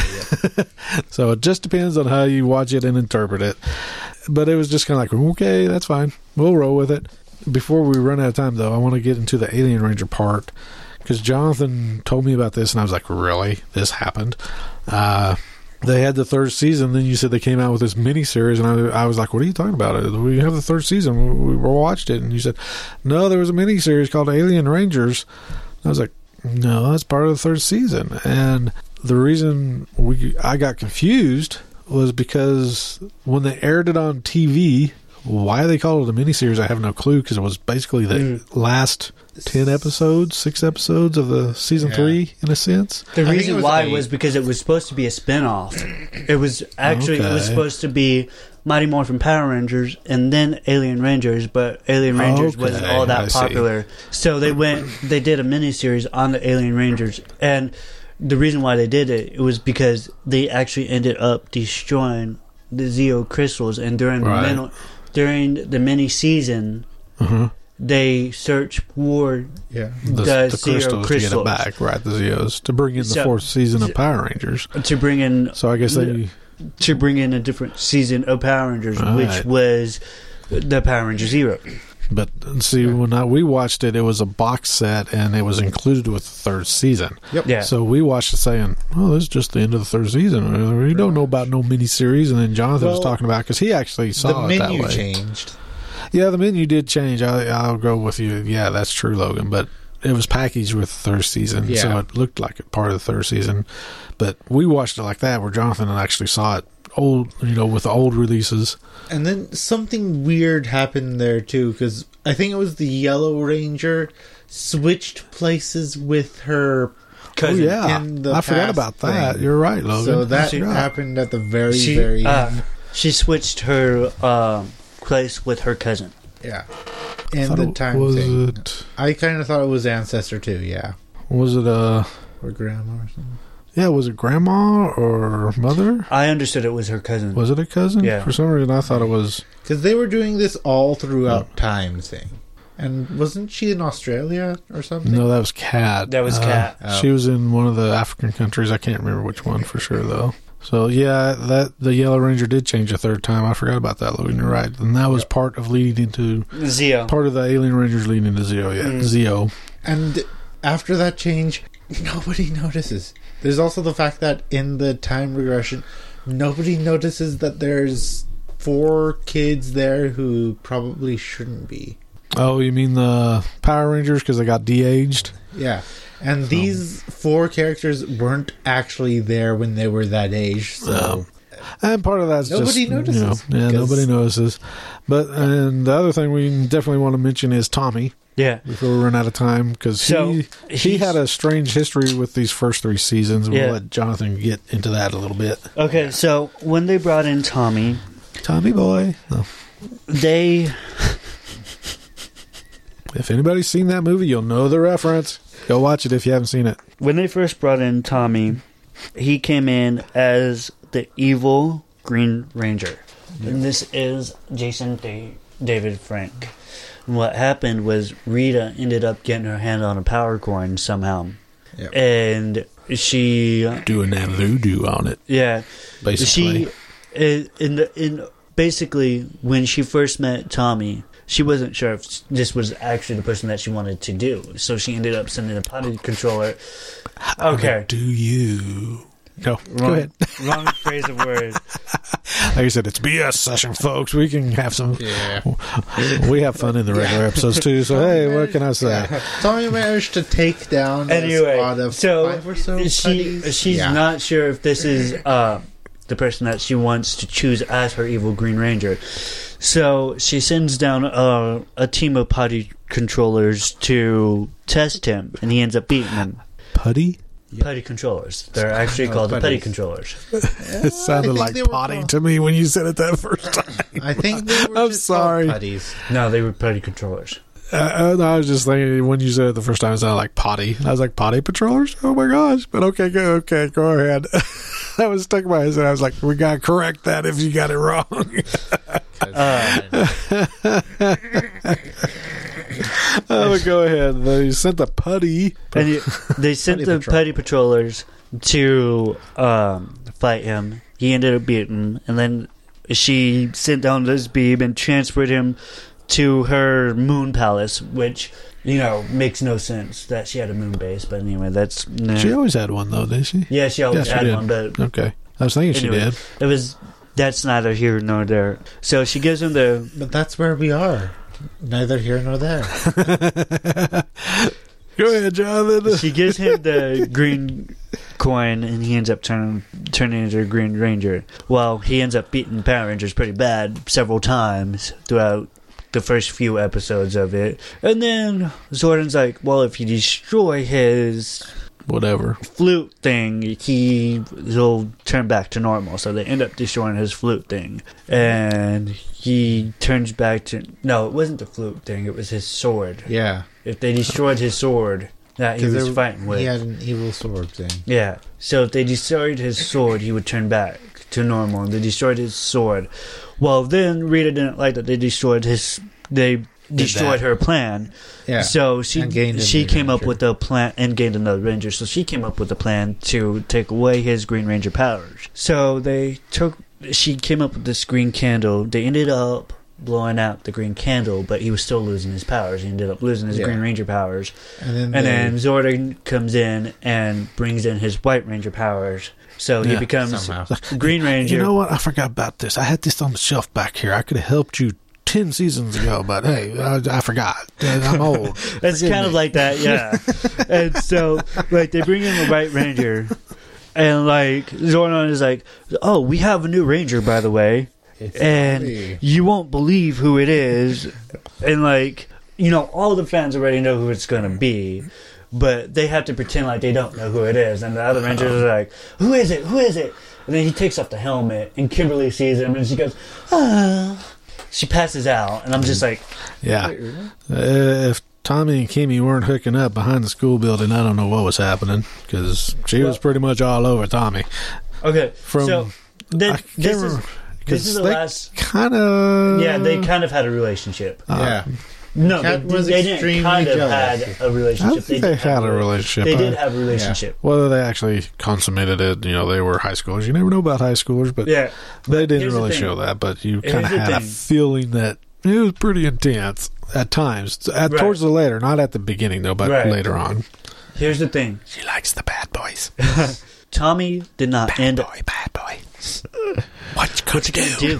So it just depends on how you watch it and interpret it. But it was just kind of like, okay, that's fine. We'll roll with it. Before we run out of time, though, I want to get into the Alien Ranger part. Because Jonathan told me about this, and I was like, really? This happened? Uh, they had the third season. Then you said they came out with this miniseries, and I, I was like, what are you talking about? We have the third season. We, we watched it. And you said, no, there was a miniseries called Alien Rangers. I was like, no, that's part of the third season. And the reason we I got confused was because when they aired it on T V, why they called it a miniseries, I have no clue, because it was basically the Mm. last ten episodes, six episodes of the season Yeah. three, in a sense. The I think reason it was why eight. was because it was supposed to be a spin-off. It was actually it was Okay. supposed to be Mighty Morphin Power Rangers and then Alien Rangers, but Alien Rangers wasn't Okay, all that I see. popular. So they went they did a miniseries on the Alien Rangers, and the reason why they did it, it was because they actually ended up destroying the Zeo crystals, and during Right. the mini, during the mini season Uh-huh. they search for Yeah. The, The the Zeo crystals, to get crystals. it back, right? The Zeos, to bring in the So- fourth season of Power Rangers. to bring in So I guess they... to bring in a different season of Power Rangers, which Right. was the Power Ranger Zero. But see, when I, we watched it, it was a box set, and it was included with the third season. Yep. Yeah. So we watched it saying, "Oh, this is just the end of the third season. We don't know about no miniseries." And then Jonathan was Well, talking about, because he actually The saw it that menu way. changed. Yeah, the menu did change. I, I'll go with you. Yeah, that's true, Logan. But it was packaged with the third season, Yeah. so it looked like a part of the third season. But we watched it like that, where Jonathan actually saw it old, you know, with the old releases. And then something weird happened there too, because I think it was the Yellow Ranger switched places with her. Cousin. Oh yeah, in the I forgot past about that. thing. You're right, Logan. So that I forgot. happened at the very, She, very uh, end. she switched her um, place with her cousin. Yeah. I And thought the it- time was thing. it I kind of thought it was Ancestor too, yeah. was it uh Or Grandma or something. yeah was it grandma or mother? I understood it was her cousin. Was it a cousin? Yeah. For some reason, I thought it was. Because they were doing this all throughout time thing. And wasn't she in Australia or something? No, that was Cat. That was Uh, Kat. Oh. She was in one of the African countries. I can't remember which one for sure, though. So, yeah, that the Yellow Ranger did change a third time. I forgot about that, Logan. You're right. And that was part of leading into... Zeo. Part of the Alien Rangers leading into Zeo, yeah. Mm. Zeo. And after that change, nobody notices. There's also the fact that in the time regression, nobody notices that there's four kids there who probably shouldn't be. Oh, you mean the Power Rangers because they got de-aged? Yeah. And these four characters weren't actually there when they were that age, so... No. And part of that's Nobody just... you know, notices, yeah, 'cause- nobody notices. But, and the other thing we definitely want to mention is Tommy. Yeah. Before we run out of time, because So, he he he's- had a strange history with these first three seasons. We'll Yeah. let Jonathan get into that a little bit. Okay, so when they brought in Tommy, Tommy boy. No. they If anybody's seen that movie, you'll know the reference. Go watch it if you haven't seen it. when they first brought in Tommy, he came in as the evil Green Ranger. And this is Jason Da- David Frank. And what happened was Rita ended up getting her hand on a power coin somehow. Yep. And she, Doing that voodoo on it, yeah, basically. she, in, in, the, in basically, when she first met Tommy, she wasn't sure if this was actually the person that she wanted to do. So she ended up sending a potty controller. Okay. Do you? Go. Go Wrong, ahead. wrong phrase of words. Like I said, it's B S session, folks. We can have some. Yeah. We have fun in the regular episodes too. So hey, what can I say? Yeah. Tommy managed to take down Anyway, a squad of so five or so she putties. she's Yeah. not sure if this is uh, the person that she wants to choose as her evil Green Ranger. So she sends down a, a team of potty controllers to test him, and he ends up beating them. Putty? Putty controllers. They're actually Oh, called the putty putties. controllers. It sounded think like they were potty called- to me when you said it that first time. I think they were I'm just sorry. called putties. No, they were putty controllers. Uh, I was just thinking when you said it the first time, it sounded like potty. I was like, potty patrollers? Oh my gosh. But okay, go, okay, go ahead. That was stuck in my head. I was like, we got to correct that if you got it wrong. Uh, Oh, but go ahead. They sent the putty. and he, they sent Putty the patrol. putty patrollers to um, fight him. He ended up beating him, and then she sent down this beam and transferred him to her moon palace, which, you know, makes no sense that she had a moon base. But anyway, that's nah. She always had one, though, didn't she? yeah, she always Yeah, she had did. one, but Okay. I was thinking Anyway. she did. it was that's neither here nor there. So she gives him the But that's where we are. Neither here nor there. Go ahead, Jonathan. she gives him the green coin, and he ends up turning turning into a Green Ranger. Well, he ends up beating the Power Rangers pretty bad several times throughout the first few episodes of it. And then Zordon's like, well, if you destroy his Whatever. flute thing, he he'll turn back to normal. So they end up destroying his flute thing, and he turns back to no, it wasn't the flute thing. It was his sword. Yeah. If they destroyed his sword that he 'Cause was there- fighting with, He had an evil sword thing. yeah. So if they destroyed his sword, he would turn back to normal. And they destroyed his sword. Well, then Rita didn't like that they destroyed his. They destroyed that. her plan. Yeah. So she And gained she another came up Ranger. with a plan and gained another Ranger. So she came up with a plan to take away his Green Ranger powers. So they took. She came up with this green candle. They ended up blowing out the green candle, but he was still losing his powers. He ended up losing his Yeah. Green Ranger powers. And then, And they- then Zordon comes in and brings in his White Ranger powers. So he Yeah, becomes somehow. Green Ranger. You know what? I forgot about this. I had this on the shelf back here. I could have helped you ten seasons ago, but hey, I, I forgot. I'm old. It's Forgive kind of me. like that, yeah. And so, like, they bring in the White Ranger, and, like, Zordon is like, oh, we have a new Ranger, by the way, It's and me. you won't believe who it is. And, like, you know, all the fans already know who it's going to be, but they have to pretend like they don't know who it is. And the other Rangers are like, who is it? Who is it? And then he takes off the helmet, and Kimberly sees him, and she goes, ah. She passes out, and I'm just like, Yeah. Uh, if Tommy and Kimmy weren't hooking up behind the school building, I don't know what was happening, because she was Well- pretty much all over Tommy. okay. From so, then, I can't this is remember, this is the they last. kind of Yeah, they kind of had a relationship. yeah. No, Cat they, was they didn't extremely kind of jealous. had a I relationship. think did they have had a relationship. They I- did have a relationship. Whether they actually consummated it, you know, they were high schoolers. You never know about high schoolers, but Yeah, they didn't here's the really thing. show that. But you Here's kind of the had a thing. feeling that it was pretty intense at times. At, Right. Towards the later, not at the beginning though, but Right. later on. Here's the thing: She likes the bad boys. Tommy did not Bad end boy, bad boy. What you could do? do.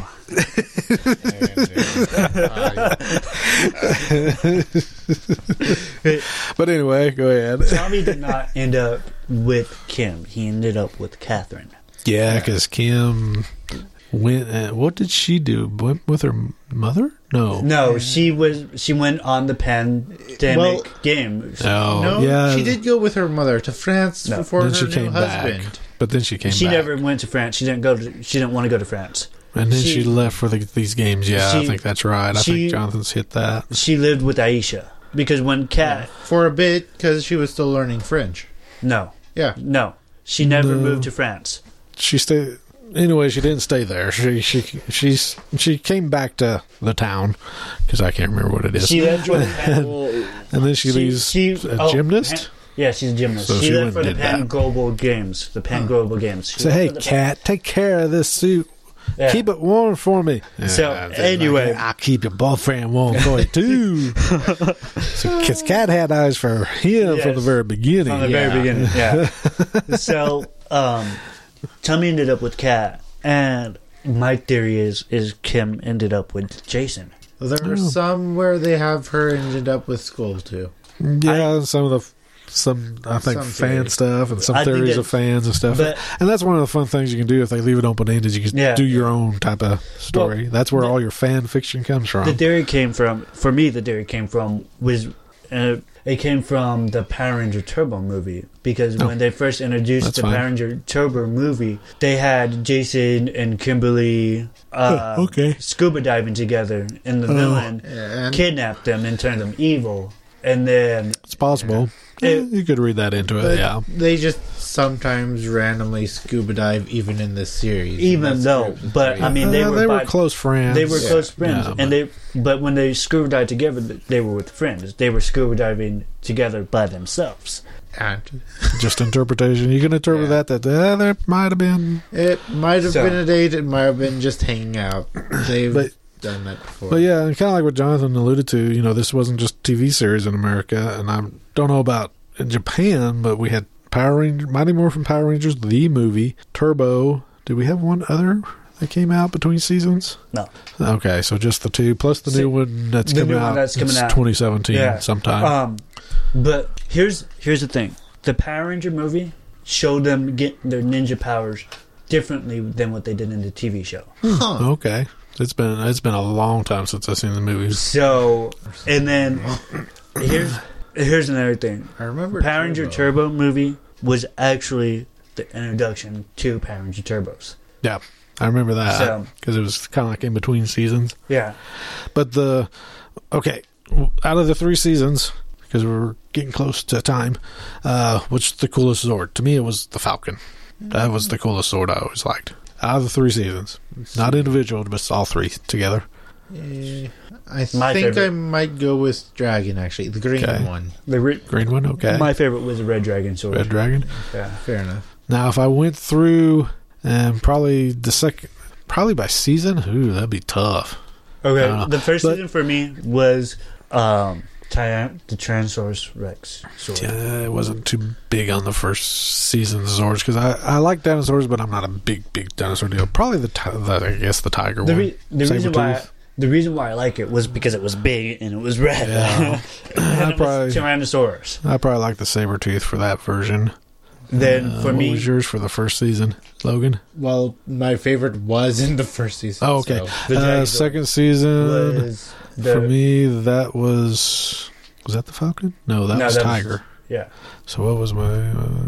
But anyway, go ahead. Tommy did not end up with Kim. He ended up with Catherine. Yeah, because Kim went. Uh, what did she do? Went with her mother? No. No, she was. She went on the pandemic Well- game. No. No, yeah. she did go with her mother to France No. before Then her she new came husband. back. But then she came She back. never went to France. She didn't go. To, she didn't want to go to France. And then she, she- left for the, these games. Yeah, I she- think that's right. I she- think Jonathan's hit that. She lived with Aisha because when Cat. For a bit, because she was still learning French. No, Yeah. no, she never No. moved to France. She stayed. Anyway, she didn't stay there. She she she's she came back to the town because I can't remember what it is. She left for the Pan. and then she, leaves she- a oh, gymnast. Pan- yeah, she's a gymnast. So she, she left went for the and did Pan that. Global Games. The Pan Global Games. She Say, left hey, for the cat, take care of this suit. Yeah. Keep it warm for me. So, Yeah, it's anyway. like, I'll keep your boyfriend warm for you too. So, because Cat had eyes for him from Yes. the very beginning. From the Yeah. very beginning. Yeah. So, um, Tommy ended up with Kat, and my theory is is Kim ended up with Jason. There are Oh. some where they have her ended up with Skull too. Yeah, some of the some I think Some fan theories. stuff and some I think theories that- of fans and stuff. but- and that's one of the fun things you can do if they leave it open ended. You can Yeah. do your own type of story. Well, that's where the- all your fan fiction comes from. The theory came from, for me, the theory came from was. Uh, it came from the Power Ranger Turbo movie because Oh, when they first introduced that's the fine. Power Ranger Turbo movie, they had Jason and Kimberly uh, Oh, okay. scuba diving together, and the Oh. villain And kidnapped them and turned them evil. And then it's possible. Yeah. Yeah, you could read that into it. but Yeah. they just sometimes randomly scuba dive even in this series. even That's though, groups of but three. I mean, they Uh, were they were by- close friends. They were Yeah. close friends, Yeah, and they. But when they scuba dived together, they were with friends. They were scuba diving together by themselves. And just interpretation. You can interpret Yeah. that that uh, there might have been. it might have So- been a date. It might have been just hanging out. They've But- done that before. But yeah, and kind of like what Jonathan alluded to, you know, this wasn't just a T V series in America, and I don't know about in Japan, but we had Power Rangers, Mighty Morphin Power Rangers, the movie, Turbo. Did we have one other that came out between seasons? No. Okay, so just the two, plus the See, new one that's the coming new one out. that's coming it's out. twenty seventeen Yeah. sometime. Um, but here's here's the thing: the Power Ranger movie show them get their ninja powers differently than what they did in the T V show. Huh. Okay. It's been it's been a long time since I've seen the movies. So, and then here's here's another thing. I remember Power Ranger Turbo movie was actually the introduction to Power Ranger Turbos. Yeah, I remember that So- because it was kind of like in between seasons. Yeah. But the okay, out of the three seasons, because we're getting close to time, uh, what's the coolest Zord? To me, it was the Falcon. That was the coolest Zord I always liked. Out of the three seasons, not individual, but all three together. Eh, I My think favorite. I might go with Dragon, actually. The green Okay. one. The re- Green one, okay. My favorite was the Red Dragon sword. Red Dragon. Yeah. Fair enough. Now, if I went through and probably the second, probably by season, ooh, that'd be tough. Okay. Uh, the first but- season for me was um, Ty- the Tyrannosaurus Rex sword. Yeah, it wasn't too big on the first season of Zords because I, I like dinosaurs, but I'm not a big, big dinosaur deal. Probably the, ti- the I guess the tiger The, one. re- the reason why Sabretooth. the reason why I like it was because it was big and it was red. Yeah. and I it probably- was Tyrannosaurus. I probably like the Sabretooth for that version. Then Uh, for what me, was yours for the first season, Logan? Well, my favorite was in the first season. Oh, okay. so- The Uh, Dragon second season was the, for me, that was was that the Falcon? No, that No, was that was- Tiger. yeah. So what was my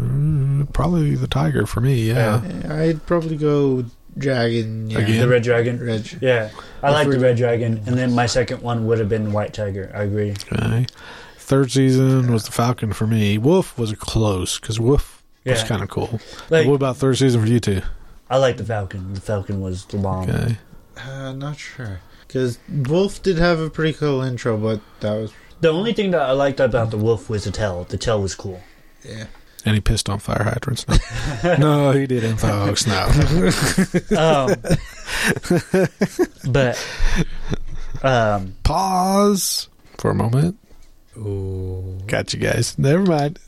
uh, probably the Tiger for me? Yeah, Eh, I'd probably go Dragon. Yeah. Again? The Red Dragon. Red. Yeah, I The like the first- Red Dragon, and then my second one would have been White Tiger. I agree. Okay. Third season was the Falcon for me. Wolf was close because Wolf was Yeah. kind of cool. Like what about third season for you two? I like the Falcon. The Falcon was the bomb. Okay. Uh, not sure. Because Wolf did have a pretty cool intro, but that was. The only thing that I liked about the wolf was the tail. The tail was cool. Yeah. And he pissed on fire hydrants. No, no he didn't, folks. No. Um, but um, Pause for a moment. Ooh. Got you guys. Never mind.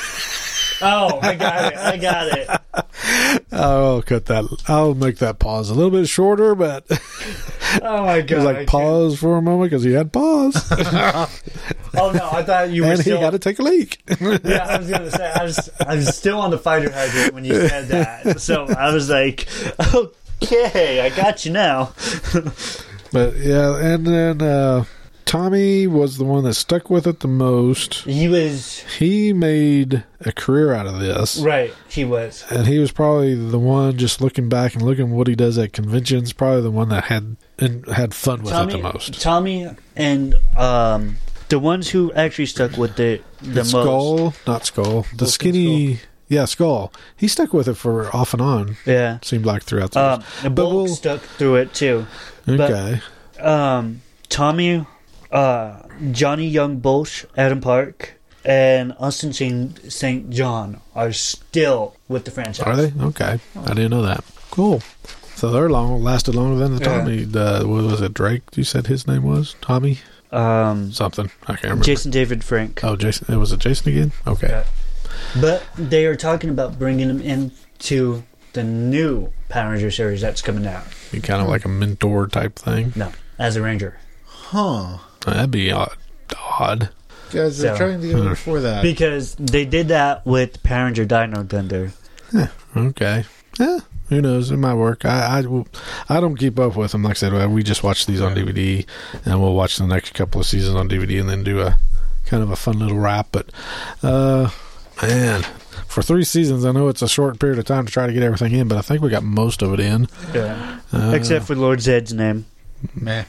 oh, I got it. I got it. I'll cut that. I'll make that pause a little bit shorter, but Oh my god! it was I like pause for a moment because he had pause, can't- Oh no! I thought you were and he still. had to take a leak. Yeah, I was gonna say I was. I was still on the fighter hydrant when you said that. So I was like, okay, I got you now. But yeah, and then uh, Tommy was the one that stuck with it the most. He was He made a career out of this. right. He was. And he was probably the one, just looking back and looking at what he does at conventions, probably the one that had and had fun with Tommy, it the most. Tommy, and um, the ones who actually stuck with it the most. Skull, not Skull, the Wolf skinny, yeah, Skull. He stuck with it for off and on. Yeah. Seemed like throughout the Um, the But Bulk we'll- stuck through it too. but- okay, Um, Tommy, uh, Johnny Young Bolsh, Adam Park, and Austin Saint John are still with the franchise. are they? Okay, I didn't know that. Cool. So they're long, lasted longer than the Yeah. Tommy. The what was it? Drake? You said his name was Tommy Um, something. I can't remember. Jason David Frank. Oh, Jason. It was it Jason again? Okay. Yeah. But they are talking about bringing him into the new Power Ranger series that's coming out. Be kind of like a mentor type thing. No, as a Ranger. Huh. That'd be odd. odd. Guys are So- trying to go before that. Because they did that with Power Ranger Dino Thunder. Okay. Yeah. Who knows? It might work. I, I, will- I don't keep up with them. Like I said, we just watch these on D V D, and we'll watch the next couple of seasons on D V D, and then do a kind of a fun little wrap. But, uh, man, for three seasons, I know it's a short period of time to try to get everything in, but I think we got most of it in. Yeah. Uh, Except for Lord Zed's name. Meh.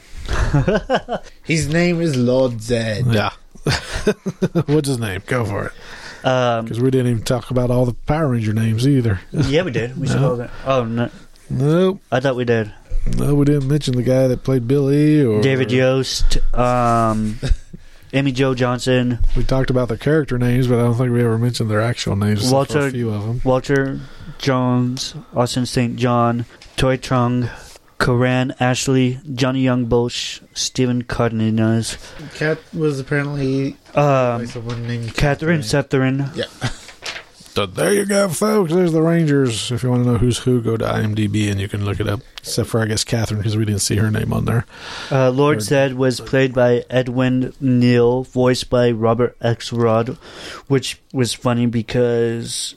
His name is Lord Zed. Yeah. What's his name? Go for it. Um, Because we didn't even talk about all the Power Ranger names either. yeah, we did. We said No. all that. Oh, no. Nope. I thought we did. No, we didn't mention the guy that played Billy or David Yost, um, Amy Jo Johnson, We talked about their character names, but I don't think we ever mentioned their actual names. except for Walter- a few of them. Walter Jones, Austin Saint John, Toy Trung, Coran Ashley, Johnny Young Bolsh, Stephen Cardenas, Cat was apparently um, like someone named Catherine Setherin. Yeah. So there you go, folks. There's the Rangers. If you want to know who's who, go to IMDb and you can look it up. Except for, I guess, Catherine, because we didn't see her name on there. Uh, Lord Or- Zed was played by Edwin Neal, voiced by Robert Axelrod, which was funny because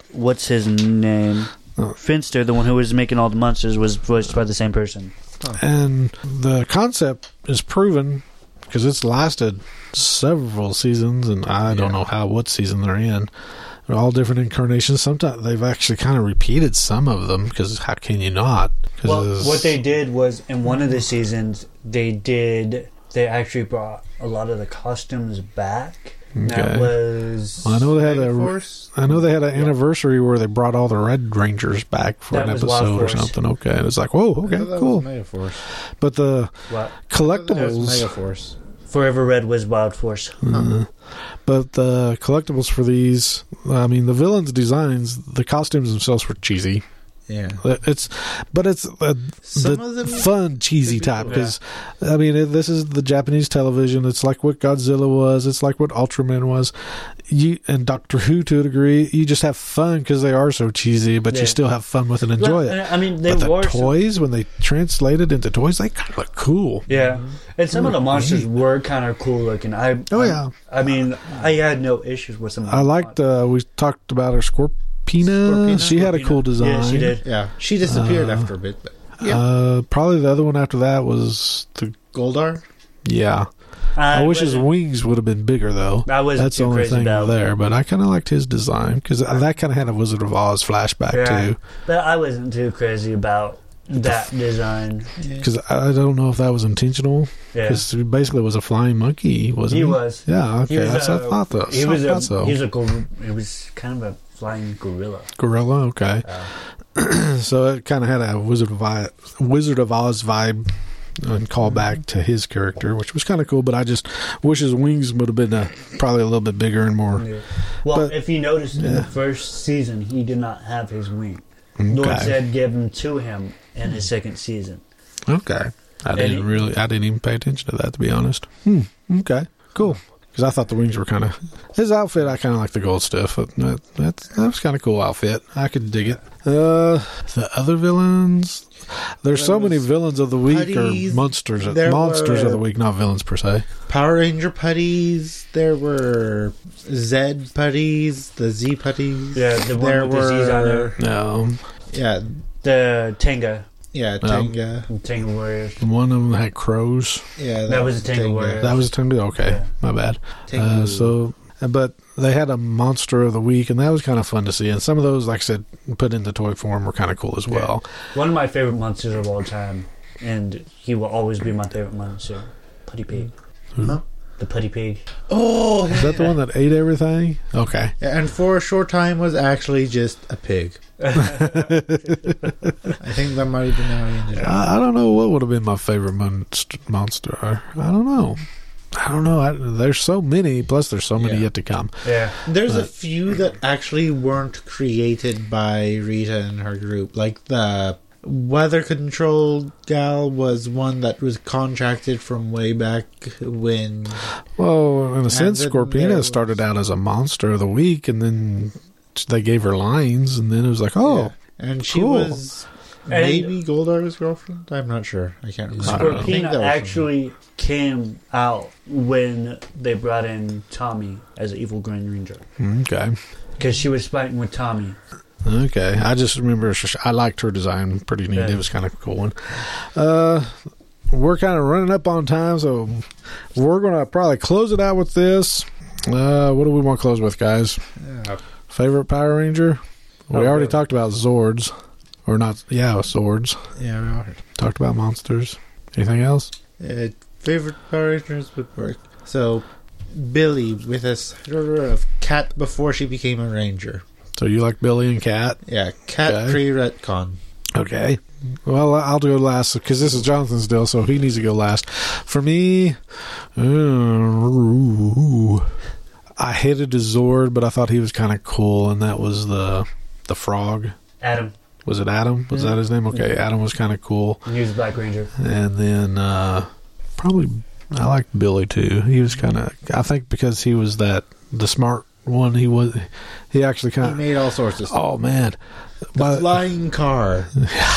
what's his name? Oh. Finster, the one who was making all the monsters, was voiced by the same person. And the concept is proven because it's lasted several seasons, and I don't Yeah. know how what season they're in. They're all different incarnations. Sometimes they've actually kind of repeated some of them because how can you not? 'Cause Well, it's- what they did was in one of the seasons they did they actually brought a lot of the costumes back. Okay. That was Well, I know they had a. Force? I know they had an anniversary where they brought all the Red Rangers back for That an was Wild episode or Force. something. Okay, and it's like, whoa, I okay, thought that cool. was Megaforce. But the what? That was collectibles, Megaforce. Forever Red was Wild Force. uh, but the collectibles for these, I mean, the villains' designs, the costumes themselves were cheesy. Yeah. It's, but it's uh, Some the of them fun cheesy could be type cool. because I mean it, this is the Japanese television. It's like what Godzilla was. It's like what Ultraman was. You and Doctor Who to a degree. You just have fun because they are so cheesy, but Yeah. you still have fun with it and enjoy Well, it. I mean, they But the were toys when they translated into toys, they kind of look cool. Yeah, and some of the monsters Neat. were kind of cool looking. I Oh I- yeah, I mean, I had no issues with some. of I them. liked. Uh, we talked about her Scorpina. Scorpina? She had a cool design. Yeah, she did. Yeah. She disappeared Uh, after a bit. But yeah. Uh, probably the other one after that was the Goldar? yeah. I, wish his wasn't- wings would have been bigger though. I wasn't That's the too only crazy thing about there, but I kind of liked his design because that kind of had a Wizard of Oz flashback Yeah. too. But I wasn't too crazy about that design. Because I don't know if that was intentional. Yeah, Because he basically was a flying monkey, wasn't he? he was. Yeah, okay. He was That's, a- I thought that. He I was a. thought so. He was a. gor- He was kind of a flying gorilla. Gorilla, okay. Uh, So it kind of had a Wizard of Oz, Wizard of Oz vibe and callback to his character, which was kind of cool. But I just wish his wings would have been uh, probably a little bit bigger and more. yeah. Well, But- if you noticed in yeah. the first season, he did not have his wing. Lord Okay. said give him to him in his second season. Okay. I didn't he- really. I didn't even pay attention to that, to be honest. Hmm. Okay. Cool. Because I thought the wings were kind of his outfit. I kind of like the gold stuff. But that that's, that was kind of cool outfit. I could dig it. Uh, the other villains. There's There so many was villains of the week Putties. or monsters. There Monsters were- of the week, not villains per se. Power Ranger putties. There were Z putties. The Z putties. Yeah, the one there with the Z's on there. No, Yeah. The Tenga, Yeah. Um, Tenga. Tenga Warriors. one of them had crows. Yeah. That was a Tenga Warrior. That was a Tengu. Okay, Yeah. my bad. Tengu. Uh, so, but they had a monster of the week, and that was kind of fun to see. And some of those, like I said, put into toy form were kind of cool as well. One of my favorite monsters of all time, and he will always be my favorite monster. Putty Pig. Huh? The Putty Pig. Oh, Is that the one that ate everything? Okay. and for a short time was actually just a pig. I think that might have been how he ended up. I, I don't know what would have been my favorite monst- monster. I don't know. I don't know. I, there's so many. Plus, there's so many Yeah. yet to come. Yeah. There's a But- few that actually weren't created by Rita and her group. Like the weather control gal was one that was contracted from way back when. Well, in a sense, then Scorpina there was- started out as a monster of the week, and then they gave her lines, and then it was like, oh, Yeah. And she cool. was And- maybe Goldar's girlfriend? I'm not sure. I can't remember. I don't know. I think that Scorpina was actually came out when they brought in Tommy as an evil Green Ranger. okay. Because she was fighting with Tommy. Okay, I just remember sh- I liked her design, pretty neat. Yeah. It was kind of a cool one. Uh, we're kind of running up on time, so we're gonna probably close it out with this. Uh, what do we want to close with, guys? Yeah. Favorite Power Ranger? We Oh, already yeah. talked about Zords, or not? Yeah, Zords. Yeah, we are. Talked about monsters. Anything else? Uh, favorite Power Rangers would work. So, Billy with a sort of cat before she became a ranger. So you like Billy and Cat? Yeah, cat Okay. pre-retcon. Okay. Well, I'll go last because this is Jonathan's deal, so he needs to go last. For me, uh, I hated his Zord, but I thought he was kind of cool, and that was the the frog. Adam. Was it Adam? Was that his name? Okay, Adam was kind of cool. He was Black Ranger. And then uh, probably I liked Billy too. He was kind of, I think because he was that the smart one. He was. He actually He kind of. made all sorts of stuff. Oh man. The But- flying car.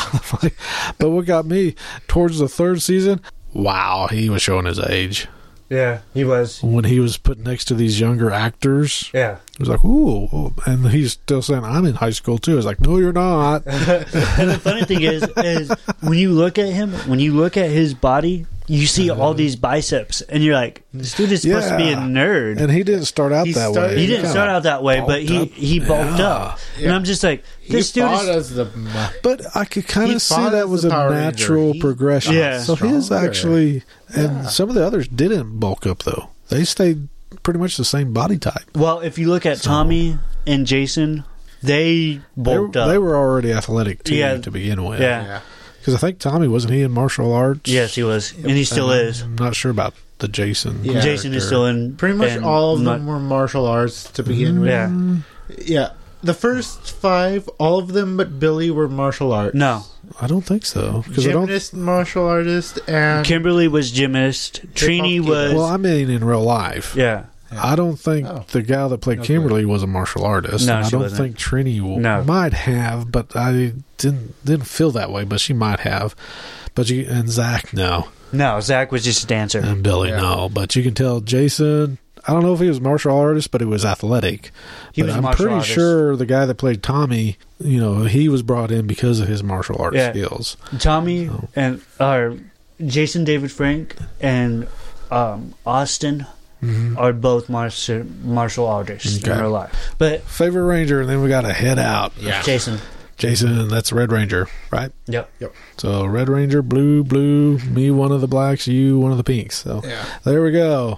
but what got me towards the third season, wow, he was showing his age. Yeah, he was. when he was put next to these younger actors. Yeah. It was like, ooh, ooh. And he's still saying, I'm in high school too. It's like, no, you're not. And the funny thing is, is when you look at him, when you look at his body, you see all these biceps, and you're like, this dude is supposed to be a nerd. And he didn't start out He that started- way. He didn't start out that way, but he, bulked up. he bulked Yeah. up. And I'm just like, this he dude fought is... as the But I could kind He of see fought that as was the a Power Ranger. natural He progression. Yeah. So his stronger. actually, and Yeah. some of the others didn't bulk up though. They stayed pretty much the same body type. Well, if you look at Tommy and Jason, they They, bulked up. they were already athletic too Yeah. to begin with. Yeah. yeah. Because I think Tommy, wasn't he in martial arts? Yes, he was. And he still is. I'm not sure about the Jason. Yeah. Jason is character. still in... Pretty much in all of mu- them were martial arts to begin with. Yeah. Yeah. The first five, all of them but Billy were martial arts. No. I don't think so. Because I don't. Gymnast, martial artist, and Kimberly was gymnast. Trini kid. was... Well, I mean, in real life. yeah. I don't think Oh. the gal that played Okay. Kimberly was a martial artist. No, and I she don't wasn't. think Trini w- No. might have, but I didn't didn't feel that way. But she might have. But you and Zach no, No, Zach was just a dancer. and Billy Yeah. no. But you can tell Jason. I don't know if he was a martial artist, but he was athletic. He but was a I'm martial pretty artist. sure the guy that played Tommy, you know, he was brought in because of his martial arts Yeah. skills. Tommy Oh. and uh, Jason David Frank and um, Austin Mm-hmm. are both martial, martial artists Okay. in real life. But Favorite Ranger, and then we got to head out. yeah. Jason. Jason, that's Red Ranger, right? Yep. So Red Ranger, blue, blue, me one of the blacks, you one of the pinks. So Yeah. there we go.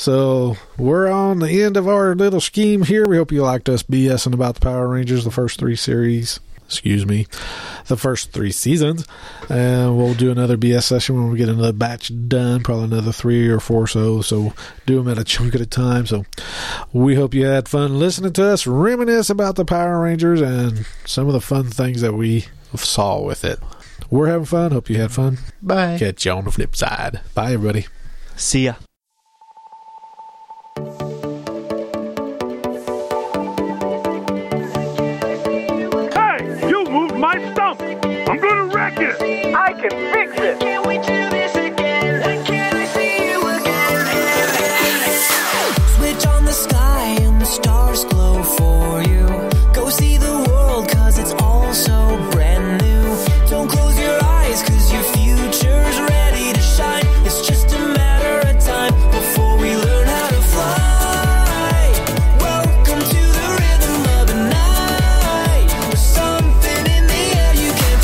So we're on the end of our little scheme here. We hope you liked us BSing about the Power Rangers, the first three series. Excuse me, the first three seasons. And we'll do another B S session when we get another batch done, probably another three or four or so. So do them at a chunk at a time. So we hope you had fun listening to us reminisce about the Power Rangers and some of the fun things that we saw with it. We're having fun. Hope you had fun. Bye. Catch you on the flip side. Bye, everybody. See ya. Hey, you moved my stump! I'm gonna wreck it! I can fix it! Can we do this again? Can I see you again? Switch on the sky and the stars glow for you. Go see the world cause it's all so brand new. Don't close your eyes cause your future's ready to shine. It's just a matter of time before we learn how to fly. Welcome to the rhythm of the night. There's something in the air you can't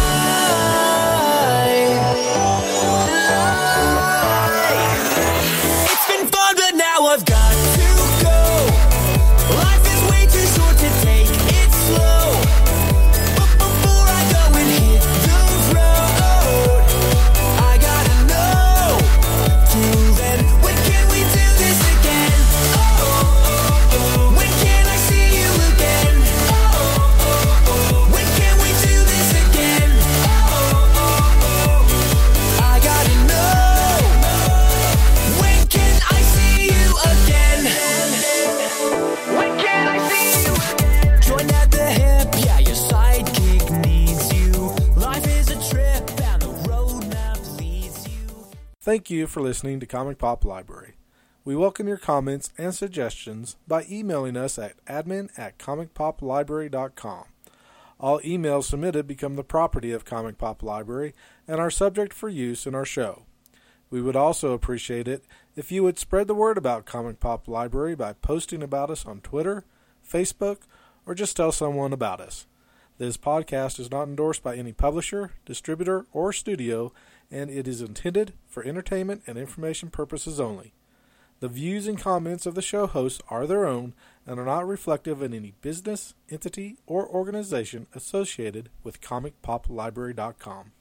deny. It's been fun, but now I've got to go. Life is way too short to take it slow. But before I go and hit the road, I gotta know. Till then, when can we do this again? Oh, oh, oh. When can I see you again? Oh, oh, oh. When can we do this again? Oh, oh, oh. I gotta know. When can I see you again? When can I see you again? Join at the hip, yeah, your sidekick needs you. Life is a trip and the roadmap leads you. Thank you for listening to Comic Pop Library. We welcome your comments and suggestions by emailing us at admin at comic pop library dot com. All emails submitted become the property of Comic Pop Library and are subject for use in our show. We would also appreciate it if you would spread the word about Comic Pop Library by posting about us on Twitter, Facebook, or just tell someone about us. This podcast is not endorsed by any publisher, distributor, or studio, and it is intended for entertainment and information purposes only. The views and comments of the show hosts are their own and are not reflective of any business, entity, or organization associated with comic pop library dot com.